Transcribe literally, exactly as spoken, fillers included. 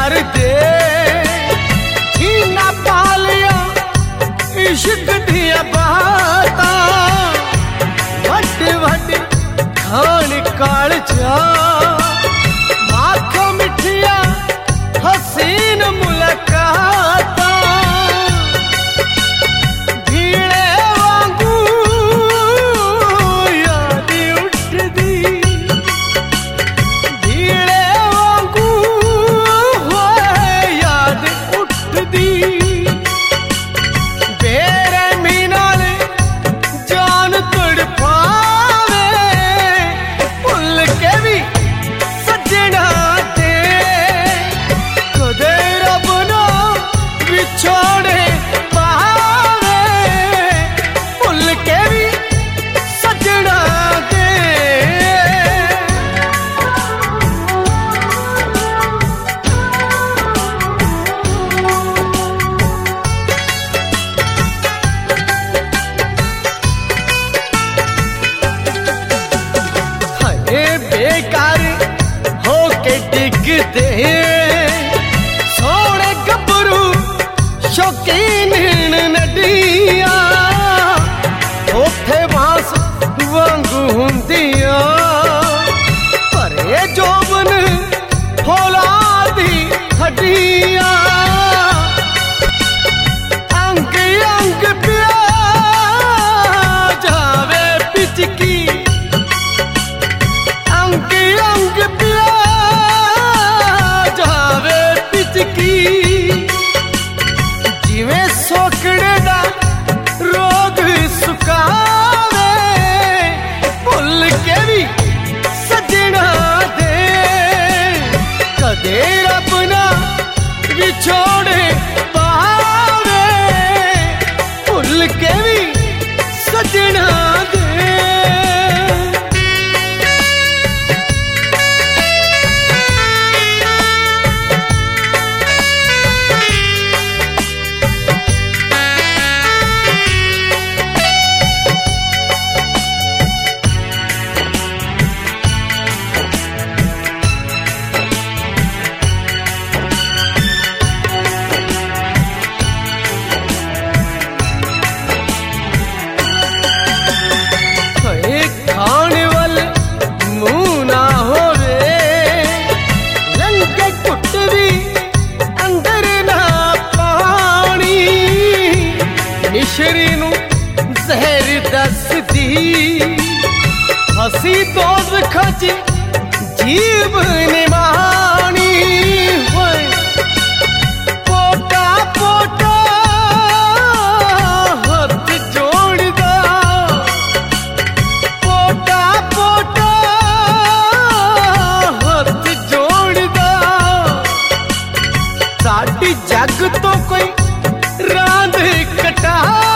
यार दे ना पालिया इश्क दिया बाता वट वट खान काल जा माखो मिठिया हसीन मुलाकात भीड़े वांगू याद उठदी भीड़े वांगू होए याद उठदी बेरहमी नाल जान तड़पावे भुल के भी सजना दे कदे रब ना विछोड़े पावे भुल के भी सजना दे हरे बेकार होके डिगते सोने गबरू शौकीन नडिया ओथे बांस वांगू हुंदिया परे जोबन फौलादी हड्डिया अंग अंग पिया जावे पिचकी अंग अंग पिया जावे पिचकी जिवें सोकड़े दा रोग सुकावे भुल के भी सजना दे कदे रब ना विछोड़े पावे भुल के भी सजना दे हए खाने वाले मुंह ना होवे लंके कुट भी अंदर ना पानी मिश्री नू जहर दसदी हसी दोज खची जीव निमानी होए पोटा पोटा हथ जोड़दा पोटा पोटा हथ जोड़दा साडी जग तो कोई रांद कटा